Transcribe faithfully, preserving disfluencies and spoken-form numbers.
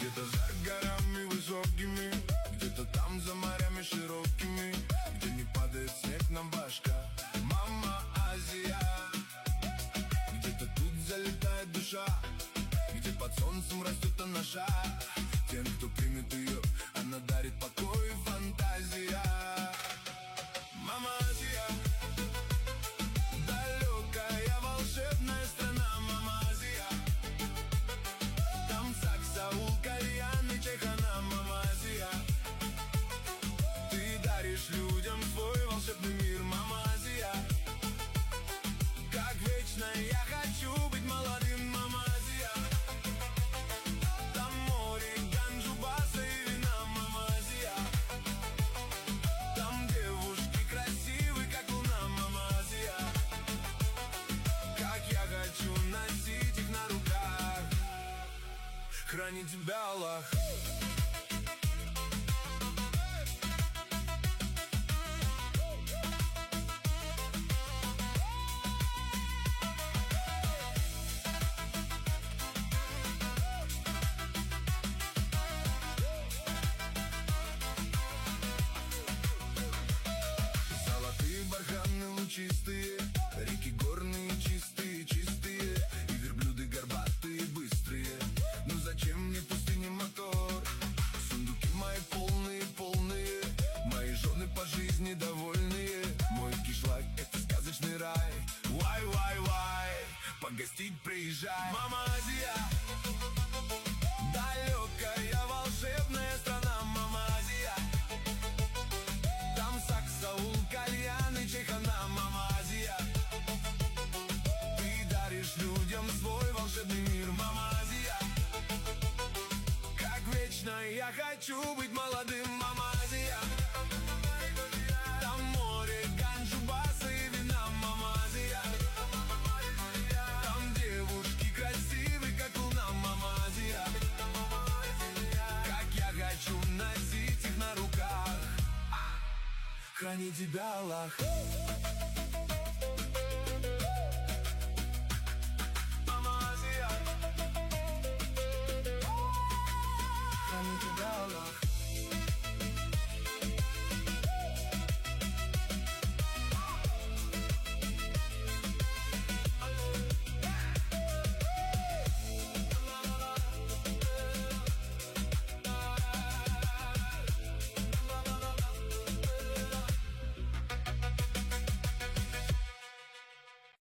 Где-то за горами высокими, где-то там за морями широкими, где не падает снег на башка. Мама Азия. Где-то тут залетает душа, где под солнцем растет она шаг. Тем, кто примет ее, она дарит покой и фантазия. Мама Азия. Далекая волшебная страна, Мама Азия. Там сакса, ул, кальян и чайхана, Мама Азия. Ты даришь людям свой волшебный мир, Мама Азия. Как вечно я хочу быть молодым, Мама Азия. Там море, ганджу, баса и вина, Мама Азия. Там девушки красивые, как луна, Мама Азия. Как я хочу носить их на руках, хранить тебя, Аллах. Чистые, реки горные, чистые, чистые, и верблюды горбатые, быстрые. Ну зачем мне пустыне мотор? Сундуки мои полные, полные, мои жены по жизни довольные. Мой кишлак — это сказочный рай. Вай, вай, вай, погостить приезжай. Мама Азия. Далекая волшебная страна, Мама Азия. Там сакса, ул, кальян и чайхана, Мама Азия. Ты даришь людям свой волшебный мир, Мама Азия. Как вечно я хочу быть молодым, Мама Азия. Там море, ганджу, баса и вина, Мама Азия. Там девушки красивые, как луна, Мама Азия. Как я хочу носить их на руках, храни тебя, Аллах.